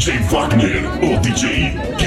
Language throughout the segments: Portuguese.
DJ Wagner, o DJ que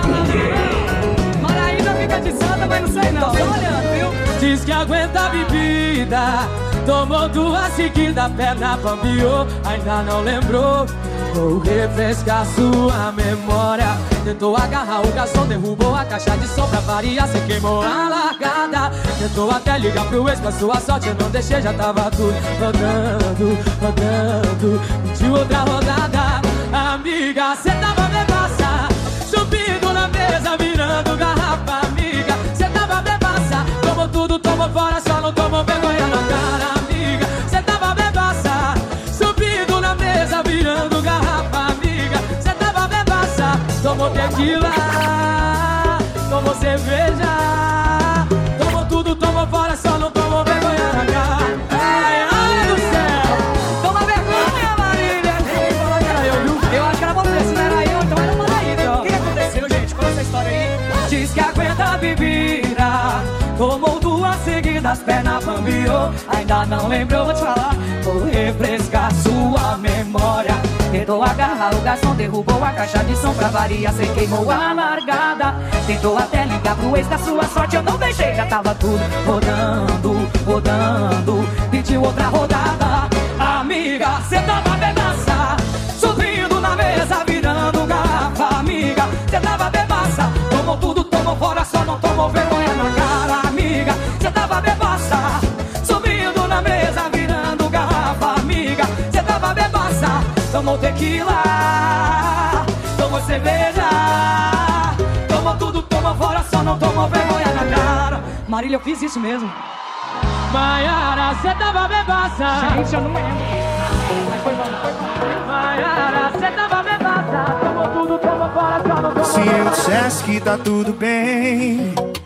detona. Maraína fica de santa, mas não sei não. Tô olhando, viu? Diz que aguenta a bebida, tomou duas seguidas, perna bambiou, ainda não lembrou. Vou refrescar sua memória. Tentou agarrar o garçom, derrubou a caixa de som pra variar, cê queimou a largada. Tentou até ligar pro ex, mas sua sorte eu não deixei, já tava tudo rodando, rodando. Pediu outra rodada. Amiga, cê tava bebaça, subindo na mesa, virando garrafa. Amiga, cê tava bebaça, tomou tudo, tomou fora, só não tomou vergonha na cara. Amiga, cê tava bebaça, subindo na mesa, virando garrafa. Amiga, cê tava bebaça, tomou tequila, tomou cerveja, tomou tudo, tomou fora, só não tomou vergonha na cara. Ai, ai do céu, toma vergonha, Marília. Eu acho que era você, se não era eu, então era Maraína. O que aconteceu, gente? Conta essa história aí. Diz que aguenta a bebida, tomou duas seguidas, perna bambiou, ainda não lembrou, vou te falar. Vou refrescar sua memória. Tentou agarrar o garçom, derrubou a caixa de som pra variar, cê queimou a largada. Tentou até ligar pro ex, da sua sorte eu não deixei, já tava tudo rodando, rodando. Pediu outra rodada. Amiga, cê tava bebaça, subindo na mesa, virando garrafa. Amiga, cê tava bebaça, tomou tudo, tomou fora, só não tomou vergonha na cara. Amiga, cê tava bebaça, subindo na mesa, virando garrafa. Amiga, cê tava bebaça, tomou tequila, tomou cerveja, tomou tudo, tomou fora, só não tomou vergonha na cara. Marília, eu fiz isso mesmo. Maiara, cê tava bebaça. Gente, eu não lembro. Mas foi bom. Maiara, cê tava bebaça, tomou tudo, tomou fora, só não tomou. Se eu dissesse que tá tudo bem,